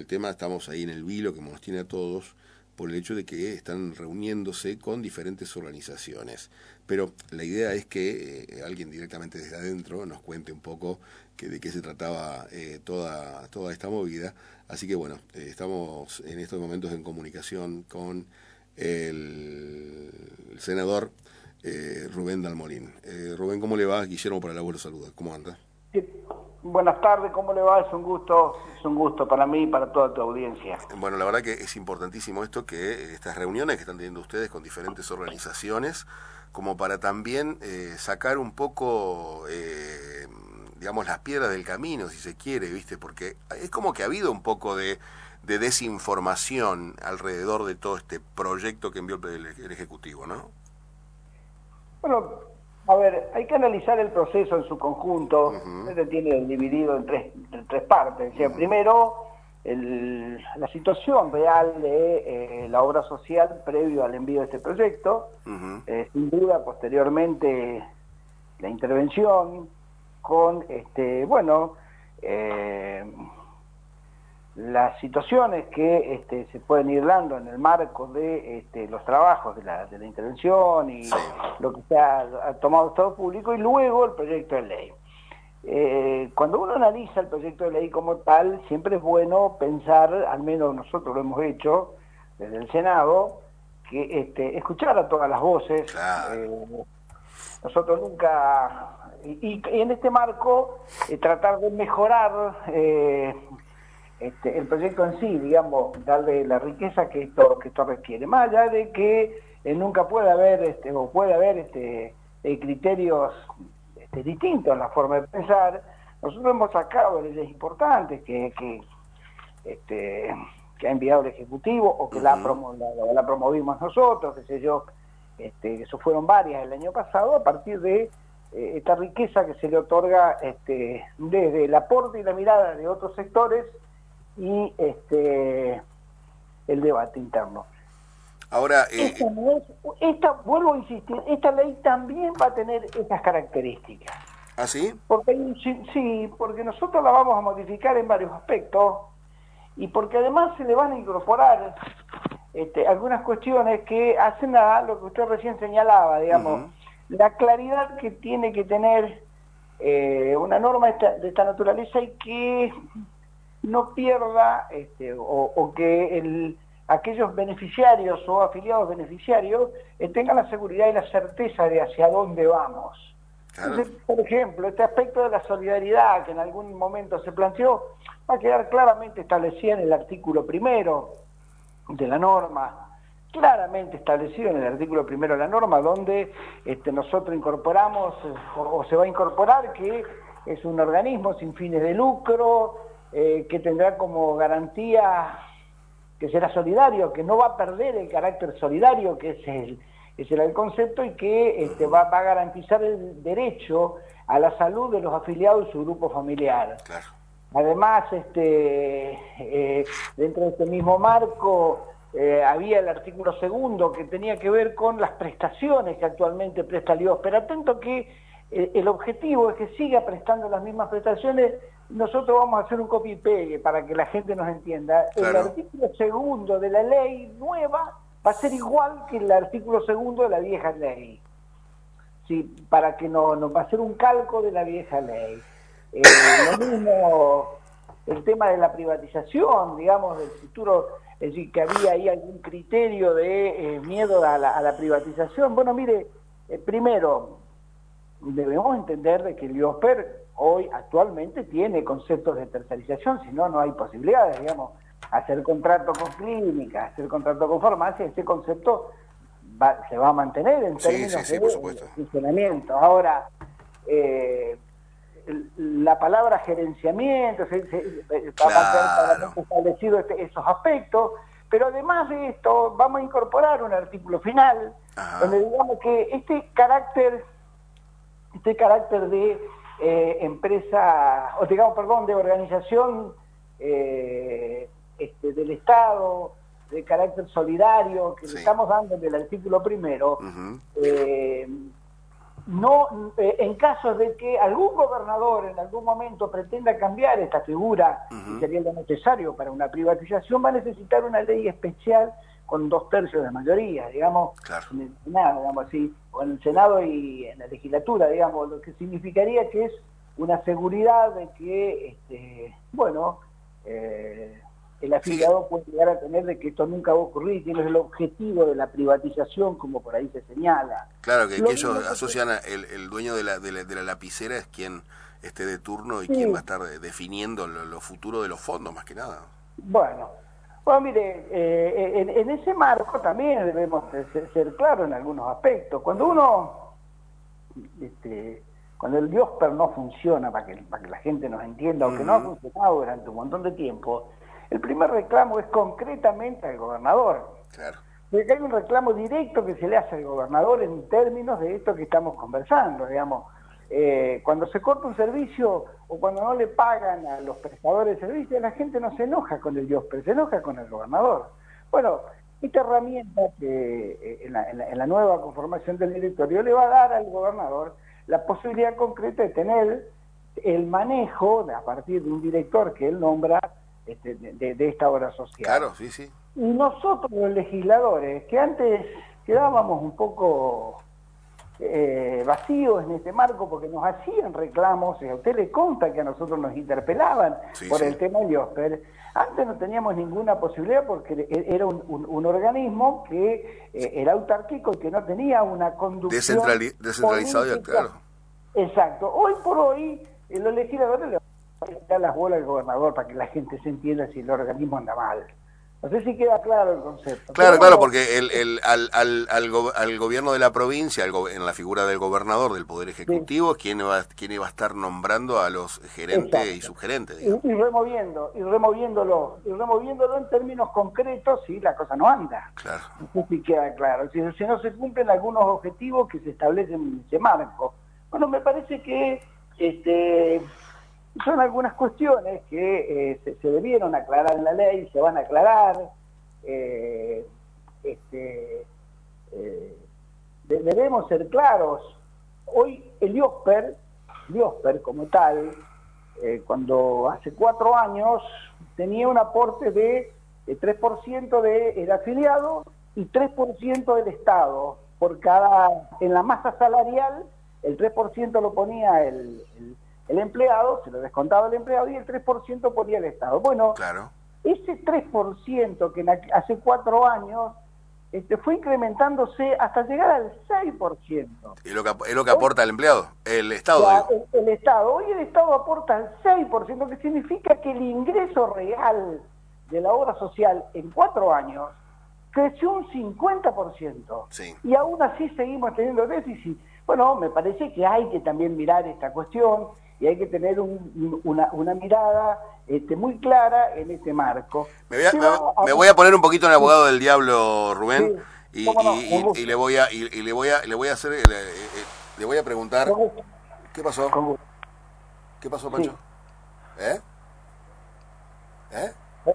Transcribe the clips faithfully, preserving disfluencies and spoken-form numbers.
tema estamos ahí en el vilo que nos tiene a todos por el hecho de que están reuniéndose con diferentes organizaciones. Pero la idea es que eh, alguien directamente desde adentro nos cuente un poco que, de qué se trataba eh, toda, toda esta movida. Así que bueno, eh, estamos en estos momentos en comunicación con el, el senador eh, Rubén Dalmolín. Eh, Rubén, ¿cómo le va? Guillermo para el abuelo saluda. ¿Cómo anda? Sí. Buenas tardes, ¿cómo le va? Es un gusto, es un gusto para mí y para toda tu audiencia. Bueno, la verdad que es importantísimo esto, que estas reuniones que están teniendo ustedes con diferentes organizaciones, como para también eh, sacar un poco, eh, digamos, las piedras del camino, si se quiere, ¿viste? Porque es como que ha habido un poco de, de desinformación alrededor de todo este proyecto que envió el, el Ejecutivo, ¿no? Bueno, a ver, hay que analizar el proceso en su conjunto. Uh-huh. Este tiene dividido en tres, en tres partes. O sea, Uh-huh. Primero, el, la situación real de eh, la obra social previo al envío de este proyecto. Uh-huh. Eh, sin duda, posteriormente, la intervención con, este, bueno, eh, las situaciones que este, se pueden ir dando en el marco de este, los trabajos de la, de la intervención y sí. lo que se ha, ha tomado el Estado público, y luego el proyecto de ley. Eh, cuando uno analiza el proyecto de ley como tal, siempre es bueno pensar, al menos nosotros lo hemos hecho desde el Senado, que este, escuchar a todas las voces. Claro. Eh, nosotros nunca, y, y en este marco, eh, tratar de mejorar eh, Este, el proyecto en sí, digamos, darle la riqueza que esto que esto requiere, más allá de que eh, nunca puede haber este o puede haber este eh, criterios este, distintos en la forma de pensar. Nosotros hemos sacado leyes importantes que que este que ha enviado el Ejecutivo o que uh-huh. la, promo, la, la promovimos nosotros, qué sé yo, este, eso fueron varias el año pasado, a partir de eh, esta riqueza que se le otorga este desde el aporte y la mirada de otros sectores y este el debate interno. Ahora, eh... esta, no es, esta, vuelvo a insistir, esta ley también va a tener esas características. ¿Ah, sí? Porque sí, sí, porque nosotros la vamos a modificar en varios aspectos y porque además se le van a incorporar este, algunas cuestiones que hacen a lo que usted recién señalaba, digamos, uh-huh. la claridad que tiene que tener eh, una norma de esta, de esta naturaleza y que no pierda este, o, o que el, aquellos beneficiarios o afiliados beneficiarios eh, tengan la seguridad y la certeza de hacia dónde vamos. Claro. Entonces, por ejemplo, este aspecto de la solidaridad que en algún momento se planteó va a quedar claramente establecido en el artículo primero de la norma, claramente establecido en el artículo primero de la norma, donde este, nosotros incorporamos o, o se va a incorporar que es un organismo sin fines de lucro, Eh, que tendrá como garantía que será solidario, que no va a perder el carácter solidario, que es el, ese era el concepto, y que este, va, va a garantizar el derecho a la salud de los afiliados y su grupo familiar. Claro. Además, este, eh, dentro de este mismo marco, eh, había el artículo segundo que tenía que ver con las prestaciones que actualmente presta el I O S, pero atento que eh, el objetivo es que siga prestando las mismas prestaciones. Nosotros vamos a hacer un copy y pegue para que la gente nos entienda. Claro. El artículo segundo de la ley nueva va a ser igual que el artículo segundo de la vieja ley. Sí, para que no, no va a ser un calco de la vieja ley. Eh, lo mismo el tema de la privatización, digamos, del futuro, es decir, que había ahí algún criterio de eh, miedo a la, a la privatización. Bueno, mire, eh, primero, debemos entender de que el IOSPER hoy actualmente tiene conceptos de tercerización, si no, no hay posibilidades, digamos, hacer contrato con clínicas, hacer contrato con farmacia, este concepto va, se va a mantener en sí, términos sí, sí, de funcionamiento. Ahora, eh, la palabra gerenciamiento, se, se, va claro. a mantener claramente establecido este, esos aspectos, pero además de esto vamos a incorporar un artículo final, ajá, donde digamos que este carácter, este carácter de Eh, empresa, o digamos, perdón, de organización eh, este, del Estado, de carácter solidario, que sí. le estamos dando en el artículo primero, uh-huh. eh, no, eh, en caso de que algún gobernador en algún momento pretenda cambiar esta figura, uh-huh. que sería lo necesario para una privatización, va a necesitar una ley especial con dos tercios de mayoría, digamos, claro. en el Senado, digamos así, o en el Senado y en la legislatura, digamos, lo que significaría que es una seguridad de que, este, bueno, eh, el afiliado sí. puede llegar a tener de que esto nunca va a ocurrir, que no es el objetivo de la privatización, como por ahí se señala. Claro, que, que ellos asocian, a el, el dueño de la, de, la, de la lapicera es quien esté de turno y sí. quien va a estar definiendo lo, lo futuro de los fondos, más que nada. Bueno, bueno mire, eh, en, en ese marco también debemos ser, ser claros en algunos aspectos. Cuando uno, este, cuando el Diosper no funciona, para que, para que la gente nos entienda, aunque uh-huh. no ha funcionado durante un montón de tiempo, el primer reclamo es concretamente al gobernador. Claro. Porque hay un reclamo directo que se le hace al gobernador en términos de esto que estamos conversando, digamos. Eh, cuando se corta un servicio o cuando no le pagan a los prestadores de servicios, la gente no se enoja con el Diosper, se enoja con el gobernador. Bueno, esta herramienta que eh, en, la, en, la, en la nueva conformación del directorio le va a dar al gobernador la posibilidad concreta de tener el manejo, a partir de un director que él nombra, Este, de, de esta obra social. Claro, sí, sí. Y nosotros los legisladores, que antes quedábamos un poco eh, vacíos en este marco porque nos hacían reclamos, a usted le consta que a nosotros nos interpelaban sí, por sí. el tema de Diosper, antes no teníamos ninguna posibilidad porque era un, un, un organismo que eh, era autárquico y que no tenía una conducción Descentrali descentralizado, política. Claro. Exacto. Hoy por hoy, eh, los legisladores le dar las bolas al gobernador para que la gente se entienda si el organismo anda mal. No sé si queda claro el concepto. Claro, Pero claro, bueno, porque el, el, al, al, al, go al gobierno de la provincia, al go en la figura del gobernador, del Poder Ejecutivo, sí. ¿quién, va, quién va a estar nombrando a los gerentes Exacto. y subgerentes? Y, y removiendo, y removiéndolo, y removiéndolo en términos concretos si la cosa no anda. Claro. No sé si queda claro. Si, si no se cumplen algunos objetivos que se establecen en ese marco. Bueno, me parece que este son algunas cuestiones que eh, se, se debieron aclarar en la ley, se van a aclarar, eh, este, eh, de, debemos ser claros. Hoy el Diosper, Diosper como tal, eh, cuando hace cuatro años tenía un aporte de, de tres por ciento del afiliado y tres por ciento del Estado, por cada, en la masa salarial, el tres por ciento lo ponía el, el El empleado, se lo descontaba el empleado y el tres por ciento ponía el Estado. Bueno, claro. ese tres por ciento que hace cuatro años este, fue incrementándose hasta llegar al seis por ciento. ¿Y lo que, es lo que aporta el empleado? El Estado, ya, digo. El, el Estado. Hoy el Estado aporta el seis por ciento, que significa que el ingreso real de la obra social en cuatro años creció un cincuenta por ciento. Sí. Y aún así seguimos teniendo déficit. Bueno, me parece que hay que también mirar esta cuestión y hay que tener un, una, una mirada este, muy clara en ese marco. Me voy, a, me, a, me voy a poner un poquito en abogado del diablo, Rubén, sí, y, no, y, y, y le voy a y, y le voy a le voy a hacer le, le voy a preguntar ¿qué pasó? ¿Qué pasó, Pancho? Sí. ¿Eh? ¿Eh?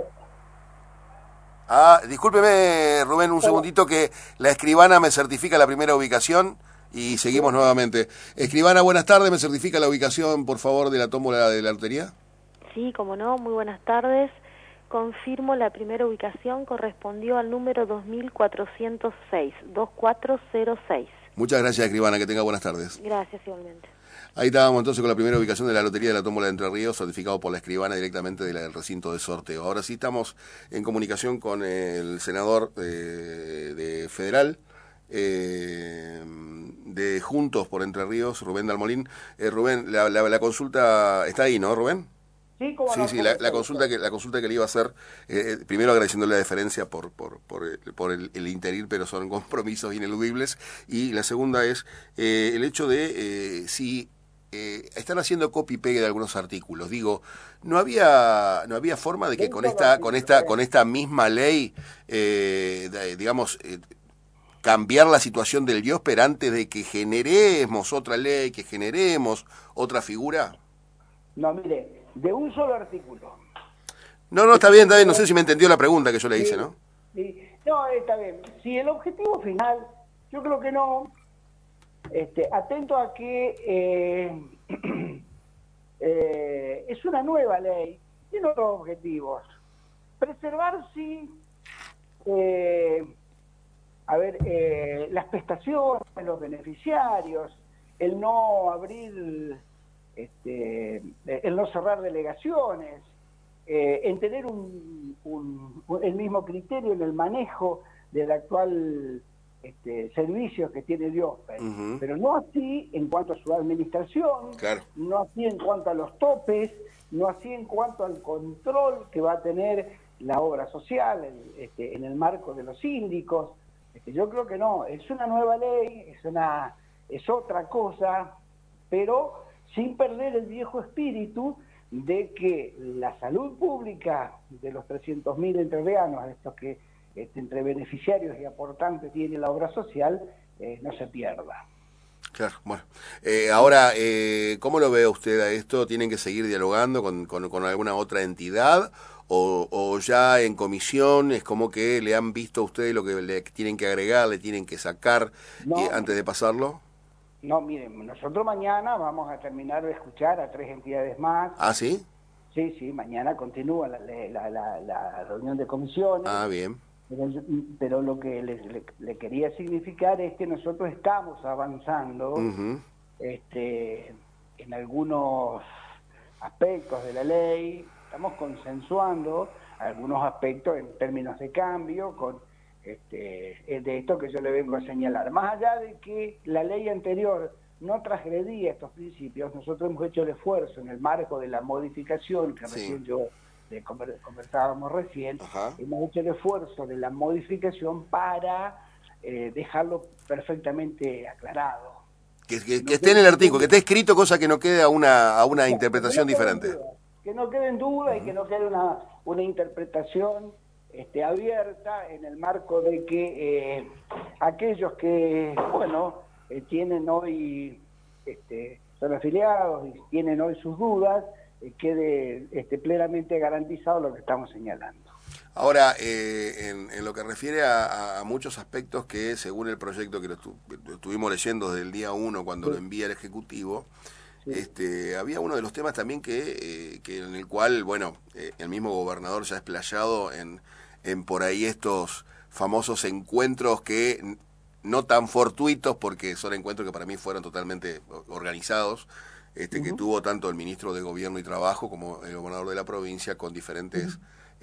Ah, discúlpeme, Rubén, un segundito que la escribana me certifica la primera ubicación. Y seguimos nuevamente. Escribana, buenas tardes. ¿Me certifica la ubicación, por favor, de la tómbola de la lotería? Sí, como no. Muy buenas tardes. Confirmo la primera ubicación correspondió al número dos mil cuatrocientos seis, dos cuatro cero seis. Muchas gracias, escribana. Que tenga buenas tardes. Gracias, igualmente. Ahí estábamos entonces con la primera ubicación de la lotería de la tómbola de Entre Ríos, certificado por la escribana directamente del recinto de sorteo. Ahora sí estamos en comunicación con el senador eh, de Federal, Eh, de Juntos por Entre Ríos, Rubén Dalmolín. Eh, Rubén, la, la, la consulta está ahí, ¿no, Rubén? Sí, ¿cómo sí, no? sí, la, la consulta que la consulta que le iba a hacer, eh, primero agradeciéndole la deferencia por por por el, por el, el interir, pero son compromisos ineludibles, y la segunda es eh, el hecho de eh, si eh, están haciendo copy pegue de algunos artículos. Digo, no había no había forma de que con esta con esta con esta misma ley, eh, de, digamos, eh, cambiar la situación del Diosper antes de que generemos otra ley, que generemos otra figura. No, mire, de un solo artículo. No, no, está bien, está bien. No sé si me entendió la pregunta que yo le hice, ¿no? Sí, no, está bien. Si el objetivo final, yo creo que no, Este, atento a que eh, eh, es una nueva ley, tiene otros objetivos. Preservar, sí, eh, a ver, eh, las prestaciones, los beneficiarios, el no abrir, este, el no cerrar delegaciones, eh, en tener un, un, un, el mismo criterio en el manejo del actual este, servicio que tiene el IOSPE, Uh-huh. pero no así en cuanto a su administración, Claro. no así en cuanto a los topes, no así en cuanto al control que va a tener la obra social en, este, en el marco de los síndicos. Este, yo creo que no, es una nueva ley, es, una, es otra cosa, pero sin perder el viejo espíritu de que la salud pública de los trescientos mil entrerrianos, estos que este, entre beneficiarios y aportantes tiene la obra social, eh, no se pierda. Claro, bueno. Eh, ahora, eh, ¿cómo lo ve usted a esto? ¿Tienen que seguir dialogando con, con, con alguna otra entidad? O, ¿O ya en comisión es como que le han visto a ustedes lo que le tienen que agregar, le tienen que sacar No, eh, antes de pasarlo? no, miren, nosotros mañana vamos a terminar de escuchar a tres entidades más. ¿Ah, sí? Sí, sí, mañana continúa la, la, la, la reunión de comisiones. Ah, bien. Pero, pero lo que le, le, le quería significar es que nosotros estamos avanzando Uh-huh. este, en algunos aspectos de la ley, estamos consensuando algunos aspectos en términos de cambio con este, de esto que yo le vengo a señalar. Más allá de que la ley anterior no transgredía estos principios, nosotros hemos hecho el esfuerzo en el marco de la modificación que Sí. recién yo de conversábamos recién, Ajá. hemos hecho el esfuerzo de la modificación para eh, dejarlo perfectamente aclarado. Que, que, No que esté en el artículo, que duda. esté escrito, cosa que no quede a una, a una Exacto, interpretación que no diferente. duda, que no quede en duda uh-huh. y que no quede una, una interpretación este, abierta en el marco de que eh, aquellos que, bueno, eh, tienen hoy, este, son afiliados y tienen hoy sus dudas, eh, quede este, plenamente garantizado lo que estamos señalando. Ahora, eh, en, en lo que refiere a, a muchos aspectos que, según el proyecto que lo, estu lo estuvimos leyendo desde el día uno cuando sí. lo envía el Ejecutivo, sí. este, había uno de los temas también que, eh, que en el cual, bueno, eh, el mismo gobernador ya ha explayado en, en por ahí estos famosos encuentros que no tan fortuitos, porque son encuentros que para mí fueron totalmente organizados, este, uh-huh. que tuvo tanto el ministro de Gobierno y Trabajo como el gobernador de la provincia con diferentes... Uh-huh.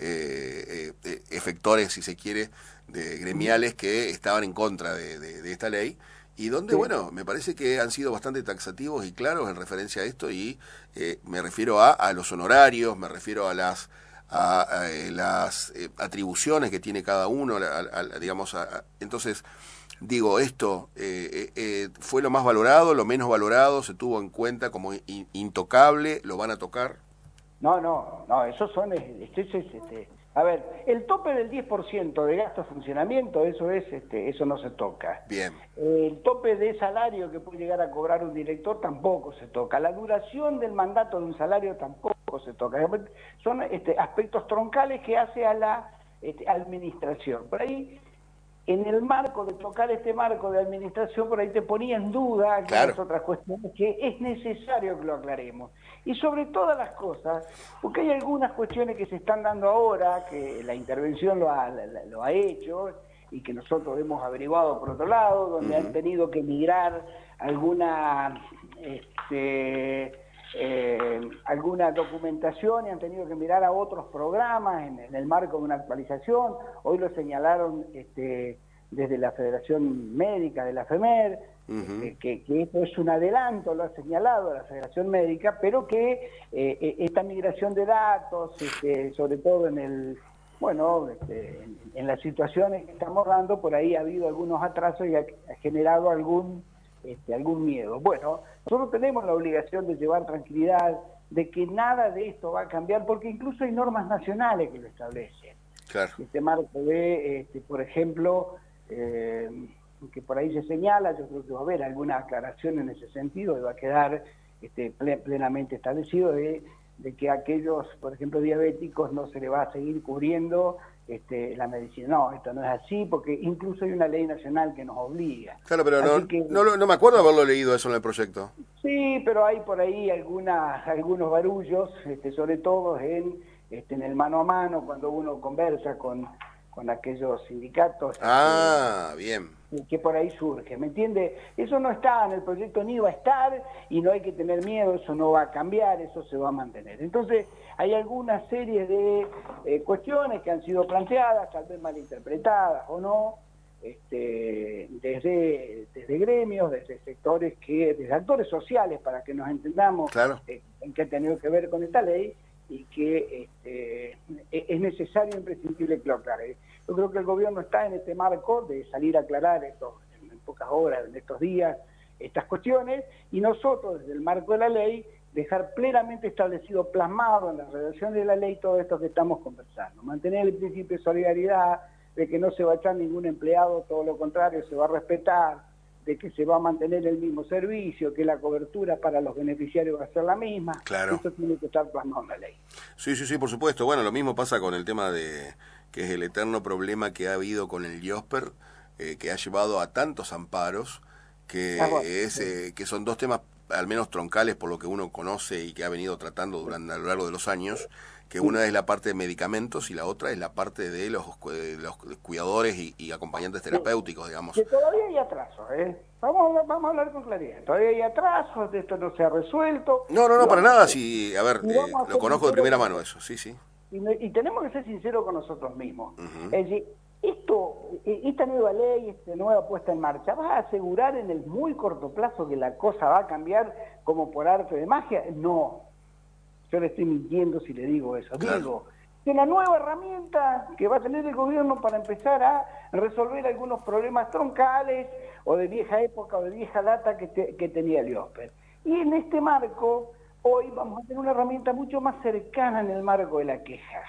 Eh, eh, efectores, si se quiere, de gremiales que estaban en contra de, de, de esta ley y donde, sí. bueno, me parece que han sido bastante taxativos y claros en referencia a esto y eh, me refiero a, a los honorarios, me refiero a las a, a, a las eh, atribuciones que tiene cada uno, a, a, digamos, a, a, entonces digo, esto eh, eh, fue lo más valorado, lo menos valorado, se tuvo en cuenta como in, intocable, lo van a tocar. No, no, no, esos son, este, este, este, a ver, el tope del diez por ciento de gasto de funcionamiento, eso es, este, eso no se toca. Bien. El tope de salario que puede llegar a cobrar un director tampoco se toca. La duración del mandato de un salario tampoco se toca. Son este, aspectos troncales que hace a la este, administración. Por ahí, en el marco de tocar este marco de administración, por ahí te ponía en duda algunas claro. otras cuestiones que es necesario que lo aclaremos. Y sobre todas las cosas, porque hay algunas cuestiones que se están dando ahora, que la intervención lo ha, lo ha hecho, y que nosotros hemos averiguado por otro lado, donde uh-huh. han tenido que migrar alguna, este, eh, alguna documentación y han tenido que mirar a otros programas en, en el marco de una actualización. Hoy lo señalaron este, desde la Federación Médica de la FEMER, uh-huh. eh, que, que esto es un adelanto, lo ha señalado la Federación Médica, pero que eh, esta migración de datos, este, sobre todo en el bueno, este, en, en las situaciones que estamos dando, por ahí ha habido algunos atrasos y ha, ha generado algún, este, algún miedo. Bueno, nosotros tenemos la obligación de llevar tranquilidad, de que nada de esto va a cambiar, porque incluso hay normas nacionales que lo establecen. Claro. Este marco de, este, por ejemplo, eh, que por ahí se señala, yo creo que va a haber alguna aclaración en ese sentido y va a quedar este, plenamente establecido de de que a aquellos, por ejemplo, diabéticos no se le va a seguir cubriendo este, la medicina. No, esto no es así, porque incluso hay una ley nacional que nos obliga. Claro, pero no, que, no, no me acuerdo haberlo leído eso en el proyecto. Sí, pero hay por ahí algunas, algunos barullos, este, sobre todo en, este, en el mano a mano, cuando uno conversa con, con aquellos sindicatos. Ah, este, bien. Que por ahí surge, ¿me entiende? Eso no está en el proyecto ni va a estar y no hay que tener miedo, eso no va a cambiar, eso se va a mantener. Entonces, hay alguna serie de eh, cuestiones que han sido planteadas, tal vez malinterpretadas o no, este, desde, desde gremios, desde sectores que, desde actores sociales, para que nos entendamos Claro. eh, en qué ha tenido que ver con esta ley, y que este, es necesario e imprescindible que lo aclare. Yo creo que el gobierno está en este marco de salir a aclarar esto, en pocas horas, en estos días, estas cuestiones, y nosotros, desde el marco de la ley, dejar plenamente establecido, plasmado en la redacción de la ley, todo esto que estamos conversando. Mantener el principio de solidaridad, de que no se va a echar ningún empleado, todo lo contrario, se va a respetar, de que se va a mantener el mismo servicio, que la cobertura para los beneficiarios va a ser la misma. Claro. Eso tiene que estar plasmado en la ley. Sí, sí, sí, por supuesto. Bueno, lo mismo pasa con el tema de que es el eterno problema que ha habido con el IOSPER, eh, que ha llevado a tantos amparos, que Ah, bueno, es sí. eh, que son dos temas al menos troncales por lo que uno conoce y que ha venido tratando durante a lo largo de los años, que Sí. una es la parte de medicamentos y la otra es la parte de los, de los cuidadores y, y acompañantes terapéuticos, digamos. Que todavía hay atrasos, ¿eh? Vamos a, hablar, vamos a hablar con claridad. Todavía hay atrasos, esto no se ha resuelto. No, no, Y no, para vamos nada. a- Sí, a ver, y eh, vamos a lo ser conozco de sinceros primera con mano nosotros. eso, sí, sí. Y, no- y tenemos que ser sinceros con nosotros mismos. Uh-huh. Es decir, esto, e- esta nueva ley, esta nueva puesta en marcha, ¿va a asegurar en el muy corto plazo que la cosa va a cambiar como por arte de magia? No. Yo le estoy mintiendo si le digo eso. Claro. Digo, es una nueva herramienta que va a tener el gobierno para empezar a resolver algunos problemas troncales o de vieja época o de vieja data que, te, que tenía el IOSPER. Y en este marco, hoy vamos a tener una herramienta mucho más cercana en el marco de la queja.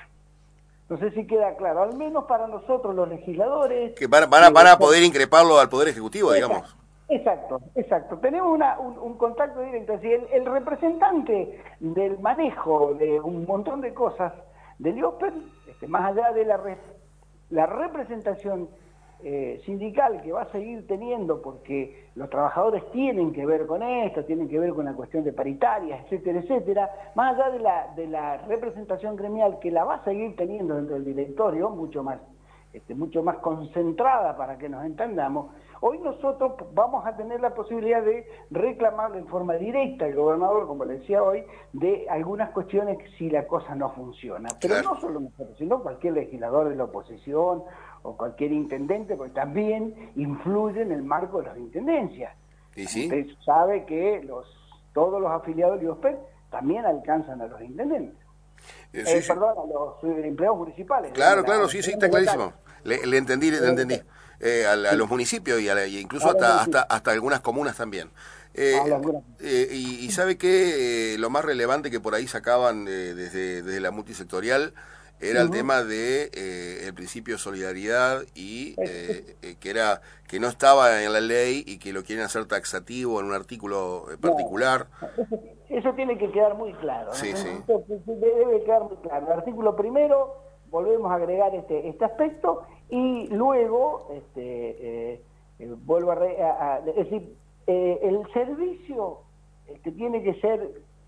No sé si queda claro, al menos para nosotros los legisladores. Que van, van, a, van a poder increparlo al Poder Ejecutivo, Exacto, digamos. exacto, exacto. Tenemos una, un, un contacto directo. Es decir, el, el representante del manejo de un montón de cosas del IOSPER, este, más allá de la, re, la representación eh, sindical que va a seguir teniendo, porque los trabajadores tienen que ver con esto, tienen que ver con la cuestión de paritarias, etcétera, etcétera, más allá de la, de la representación gremial que la va a seguir teniendo dentro del directorio, mucho más Este, mucho más concentrada para que nos entendamos, hoy nosotros vamos a tener la posibilidad de reclamarle en forma directa al gobernador, como le decía hoy, de algunas cuestiones si la cosa no funciona. Pero Claro. no solo nosotros, sino cualquier legislador de la oposición o cualquier intendente, porque también influye en el marco de las intendencias. ¿Y sí? Usted sabe que los, todos los afiliados del IOSPER también alcanzan a los intendentes. Eh, sí, Eh, sí. perdón, a los eh, empleados municipales. Claro, digamos, claro, a- sí, sí, a- está a- clarísimo. Le, le entendí, le entendí. Eh, a, a los municipios y, a la- y incluso a los hasta, hasta municipios. hasta algunas comunas también. Eh, A algunas. eh, y, y sabe que lo más relevante que por ahí sacaban eh, desde, desde la multisectorial era el Ujú. tema de eh, el principio de solidaridad y Es- eh, eh, que era que no estaba en la ley y que lo quieren hacer taxativo en un artículo eh, No, particular. eso, eso tiene que quedar muy claro. Sí, ¿no? sí. Eso debe quedar muy claro. El artículo primero, volvemos a agregar este, este aspecto y luego, este, eh, eh, vuelvo a, re, a, a es decir, eh, el servicio este, tiene que ser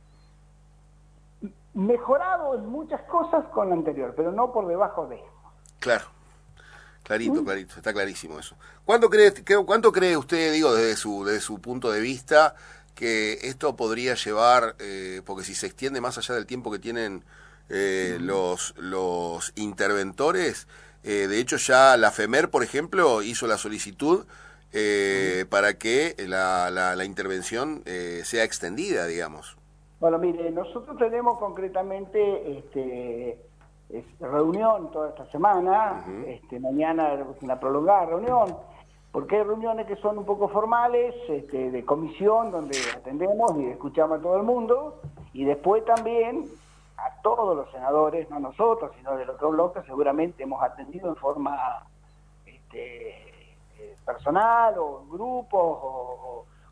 mejorado en muchas cosas con lo anterior, pero no por debajo de. Claro. Clarito, clarito, está clarísimo eso. ¿Cuánto cree, cuánto cree usted, digo, desde su, desde su punto de vista, que esto podría llevar, eh, porque si se extiende más allá del tiempo que tienen eh, los, los interventores, eh, de hecho ya la FEMER, por ejemplo, hizo la solicitud eh, para que la, la, la intervención eh, sea extendida, digamos? Bueno, mire, nosotros tenemos concretamente este, es reunión toda esta semana, Uh-huh. este, mañana es una prolongada reunión, porque hay reuniones que son un poco formales, este, de comisión, donde atendemos y escuchamos a todo el mundo, y después también a todos los senadores, no nosotros, sino del otro bloque, seguramente hemos atendido en forma este, eh, personal o en grupos o,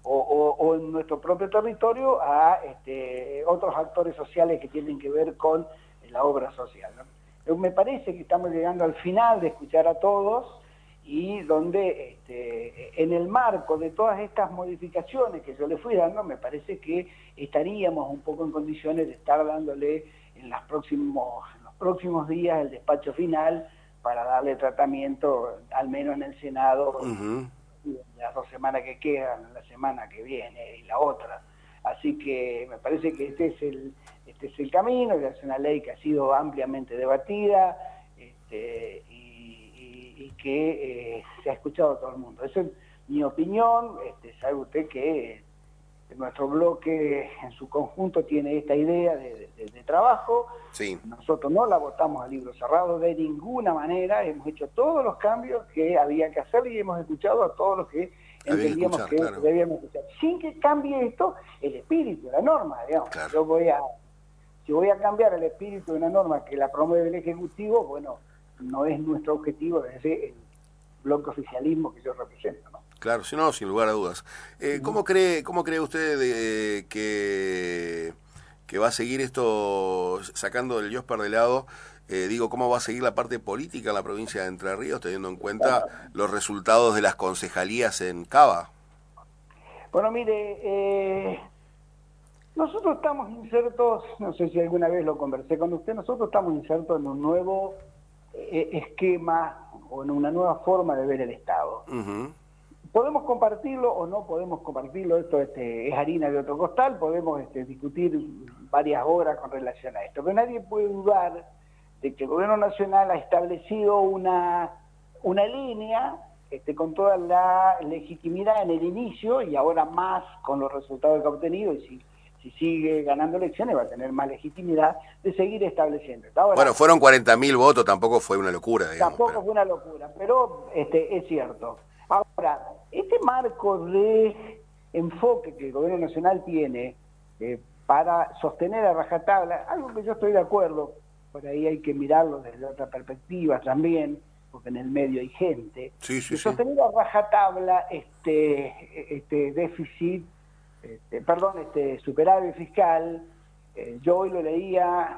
o, o, o en nuestro propio territorio a este, otros actores sociales que tienen que ver con la obra social, ¿no? Me parece que estamos llegando al final de escuchar a todos y donde este, en el marco de todas estas modificaciones que yo le fui dando, me parece que estaríamos un poco en condiciones de estar dándole en, las próximos, en los próximos días el despacho final para darle tratamiento, al menos en el Senado, Uh-huh. las dos semanas que quedan, la semana que viene y la otra. Así que me parece que este es el, este es el camino, que es una ley que ha sido ampliamente debatida este, y, y, y que eh, se ha escuchado a todo el mundo. Esa es mi opinión. Este, sabe usted que eh, nuestro bloque en su conjunto tiene esta idea de, de, de trabajo. Sí. Nosotros no la votamos a libro cerrado de ninguna manera, hemos hecho todos los cambios que había que hacer y hemos escuchado a todos los que Había entendíamos que, escuchar, que claro. debíamos escuchar, sin que cambie esto el espíritu de la norma, digamos. Claro. Yo voy a, si voy a cambiar el espíritu de una norma que la promueve el Ejecutivo, bueno, no es nuestro objetivo desde el bloque oficialismo que yo represento, ¿no? Claro, si no, sin lugar a dudas. Eh, ¿Cómo cree, cómo cree usted de, que, que va a seguir esto, sacando el Yospar de lado, eh, digo, cómo va a seguir la parte política en la provincia de Entre Ríos, teniendo en cuenta los resultados de las concejalías en Cava? Bueno, mire, eh, nosotros estamos insertos, no sé si alguna vez lo conversé con usted, nosotros estamos insertos en un nuevo eh, esquema o en una nueva forma de ver el Estado. Uh-huh. Podemos compartirlo o no podemos compartirlo, esto este, es harina de otro costal, podemos este, discutir varias horas con relación a esto, pero nadie puede dudar de que el gobierno nacional ha establecido una, una línea este, con toda la legitimidad en el inicio y ahora más con los resultados que ha obtenido, y si, si sigue ganando elecciones va a tener más legitimidad de seguir estableciendo. Ahora, bueno, fueron cuarenta mil votos, tampoco fue una locura, digamos. Tampoco pero... fue una locura, pero este, es cierto. Ahora, este marco de enfoque que el gobierno nacional tiene eh, para sostener a rajatabla, algo que yo estoy de acuerdo, por ahí hay que mirarlo desde otra perspectiva también, porque en el medio hay gente, sí, sí, de sí. sostener a rajatabla este, este déficit, este, perdón, este superávit fiscal. Eh, yo hoy lo leía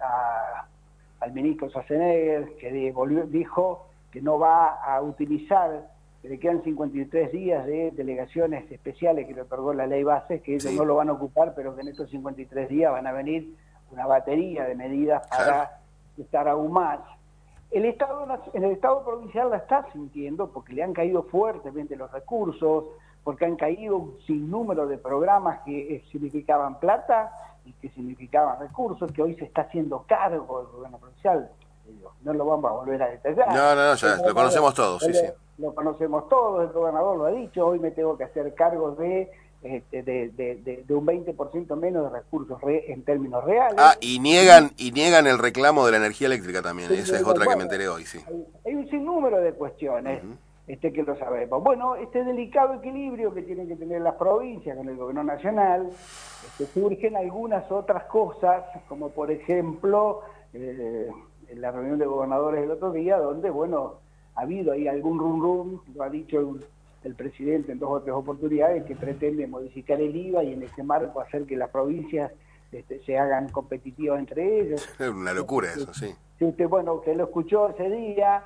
a, al ministro Schwarzenegger, que volvió, dijo que no va a utilizar, que le quedan cincuenta y tres días de delegaciones especiales que le otorgó la ley base, que ellos Sí. no lo van a ocupar, pero que en estos cincuenta y tres días van a venir una batería de medidas para Claro. estar aún más. El Estado, en el Estado provincial la está sintiendo porque le han caído fuertemente los recursos, porque han caído un sinnúmero de programas que eh, significaban plata y que significaban recursos, que hoy se está haciendo cargo del gobierno provincial. No lo vamos a volver a detallar. No, no, no, ya lo conocemos todos, sí, lo, sí. Lo conocemos todos, el gobernador lo ha dicho, hoy me tengo que hacer cargo de, este, de, de, de, de un veinte por ciento menos de recursos re, en términos reales. Ah, y niegan y niegan el reclamo de la energía eléctrica también, Sí, esa es bueno, otra que me enteré hoy, sí. Hay, hay un sinnúmero de cuestiones. Uh-huh. Este, que lo sabemos. Bueno, este delicado equilibrio que tienen que tener las provincias con el gobierno nacional, este, surgen algunas otras cosas, como por ejemplo, eh, en la reunión de gobernadores del otro día, donde, bueno, ha habido ahí algún rum rum, lo ha dicho el, el presidente en dos o tres oportunidades, que pretende modificar el I V A y en ese marco hacer que las provincias este, se hagan competitivas entre ellos. Es una locura eso, sí. Si usted, bueno, usted lo escuchó ese día.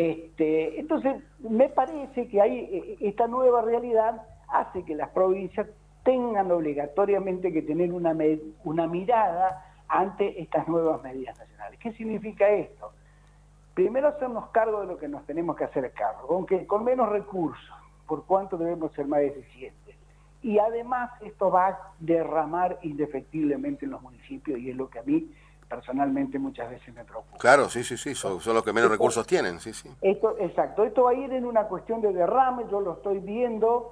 Este, entonces, me parece que hay esta nueva realidad hace que las provincias tengan obligatoriamente que tener una, una mirada ante estas nuevas medidas nacionales. ¿Qué significa esto? Primero, hacernos cargo de lo que nos tenemos que hacer cargo, aunque con menos recursos, por cuánto debemos ser más eficientes. Y además, esto va a derramar indefectiblemente en los municipios, y es lo que a mí personalmente muchas veces me preocupa. Claro, sí, sí, sí, son, son los que menos esto, recursos tienen, sí, sí. Esto, exacto, esto va a ir en una cuestión de derrame, yo lo estoy viendo,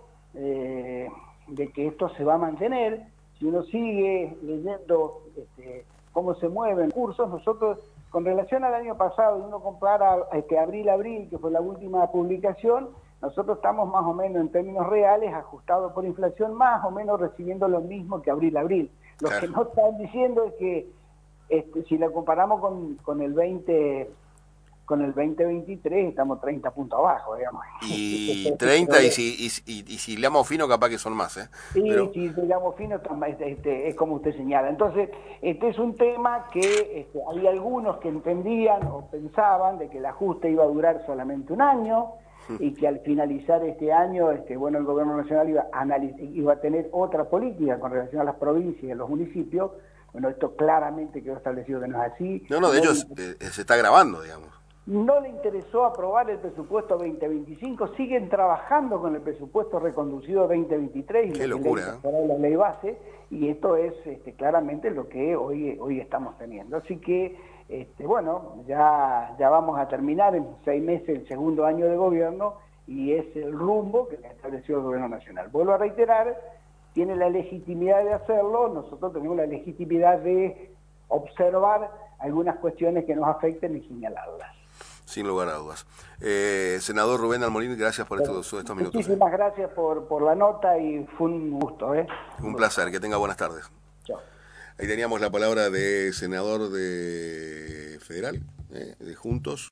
eh, de que esto se va a mantener. Si uno sigue leyendo este, cómo se mueven cursos, nosotros, con relación al año pasado, uno compara este, abril-abril, que fue la última publicación, nosotros estamos más o menos en términos reales, ajustados por inflación, más o menos recibiendo lo mismo que abril-abril. Lo claro. que no están diciendo es que Este, si la comparamos con, con el veinte con el veinte veintitrés estamos treinta puntos abajo, digamos. Y treinta, y si, y, y, y si le damos fino, capaz que son más, ¿eh? Sí, Pero... si le damos fino, este, este, es como usted señala. Entonces, este es un tema que este, había algunos que entendían o pensaban de que el ajuste iba a durar solamente un año, y que al finalizar este año, este, bueno, el gobierno nacional iba a, iba a tener otra política con relación a las provincias y a los municipios. Bueno, esto claramente quedó establecido que no es así. No, no, de no hecho le, eh, se está grabando, digamos. No le interesó aprobar el presupuesto veinte veinticinco, siguen trabajando con el presupuesto reconducido veinte veintitrés y Qué la, locura, ley, ¿eh? la ley base, y esto es este, claramente lo que hoy, hoy estamos teniendo. Así que, este, bueno, ya, ya vamos a terminar en seis meses el segundo año de gobierno, y es el rumbo que estableció el gobierno nacional. Vuelvo a reiterar, tiene la legitimidad de hacerlo, nosotros tenemos la legitimidad de observar algunas cuestiones que nos afecten y señalarlas. Sin lugar a dudas. Eh, senador Rubén Almorín, gracias por estos, estos minutos. Muchísimas eh. gracias por, por la nota y fue un gusto. ¿eh? Un placer, que tenga buenas tardes. Chao. Ahí teníamos la palabra de senador de Federal, eh, de Juntos.